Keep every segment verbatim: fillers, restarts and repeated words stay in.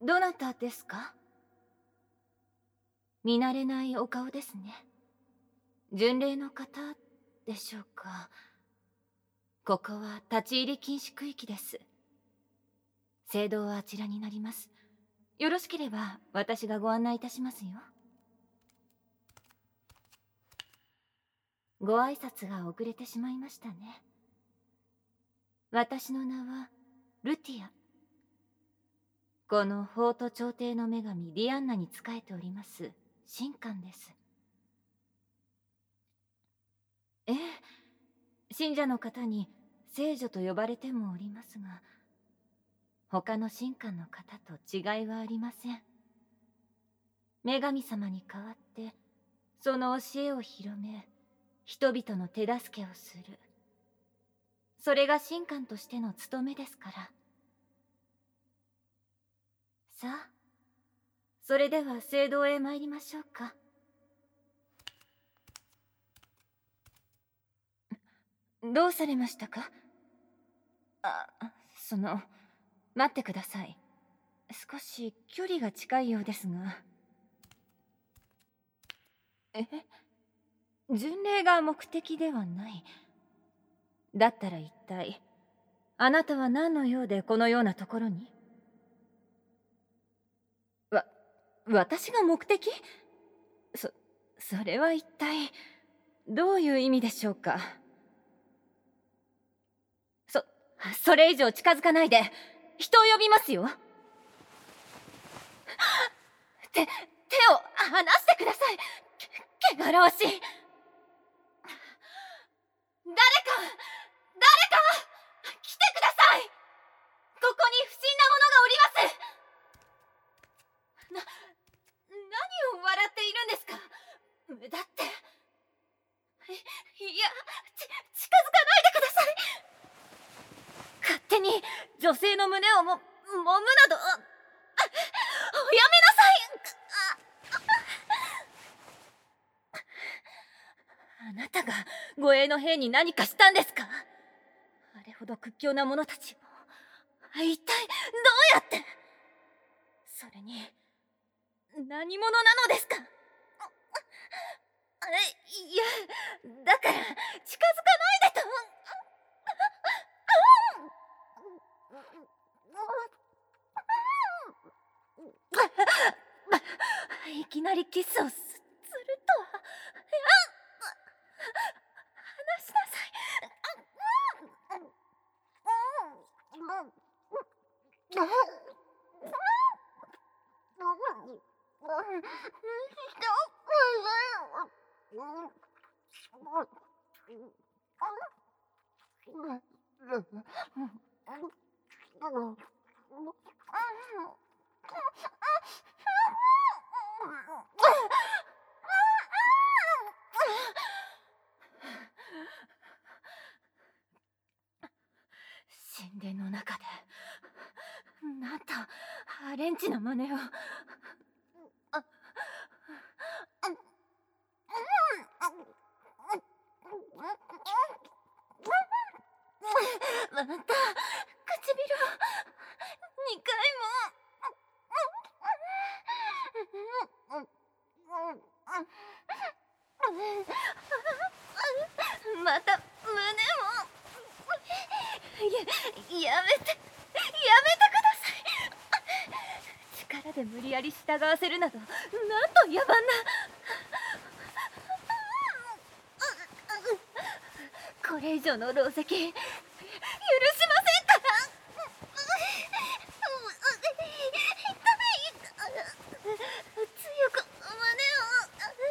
どなたですか？見慣れないお顔ですね。巡礼の方でしょうか。ここは立ち入り禁止区域です。聖堂はあちらになります。よろしければ私がご案内いたしますよ。ご挨拶が遅れてしまいましたね。私の名はルティア。このフォート朝廷の女神ディアンナに仕えております神官です。ええ、信者の方に聖女と呼ばれてもおりますが、他の神官の方と違いはありません。女神様に代わってその教えを広め、人々の手助けをする、それが神官としての務めですから。さあ、それでは聖堂へ参りましょうか。どうされましたか？あ、その、待ってください。少し距離が近いようですが。え？巡礼が目的ではない。だったら一体あなたは何の用でこのようなところに？わ、私が目的？そ、それは一体どういう意味でしょうか。そ、それ以上近づかないで。人を呼びますよ。手、手を離してください。け、汚らわしい。誰か、誰か来てください。ここに不審なものがおります。な、何を笑っているんですか。だってい、いや、ち、近づかないでください。勝手に女性の胸をも、揉むなど、おやめなさい。あなたが護衛の兵に何かしたんですか？あれほど屈強な者たちを一体どうやって？それに何者なのですか？いや、だから近づかないでと。いきなりキスをす、するとは。離しなさい。神殿の中でなんとアレンジの真似を。また唇をにかいも。また胸も。や、やめて、やめてください。力で無理やり従わせるなど、なんと野蛮な。これ以上の狼藉許しませんから。強く胸を。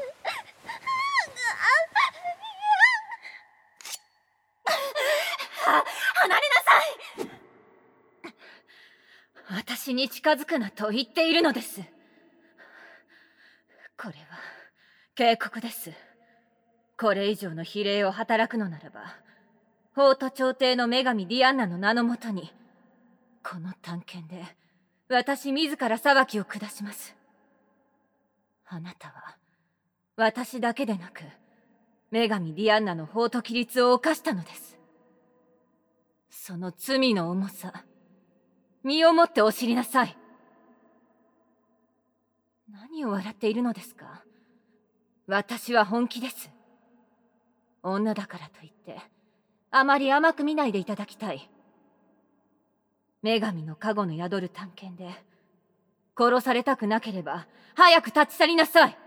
は、離れなさい。私に近づくなと言っているのです。これは警告です。これ以上の非礼を働くのならば、フォート朝廷の女神ディアンナの名のもとに、この探検で私自ら裁きを下します。あなたは私だけでなく女神ディアンナのフォート規律を犯したのです。その罪の重さ、身をもってお知りなさい。 何を笑っているのですか？私は本気です。女だからといってあまり甘く見ないでいただきたい。女神の加護の宿る探検で殺されたくなければ早く立ち去りなさい。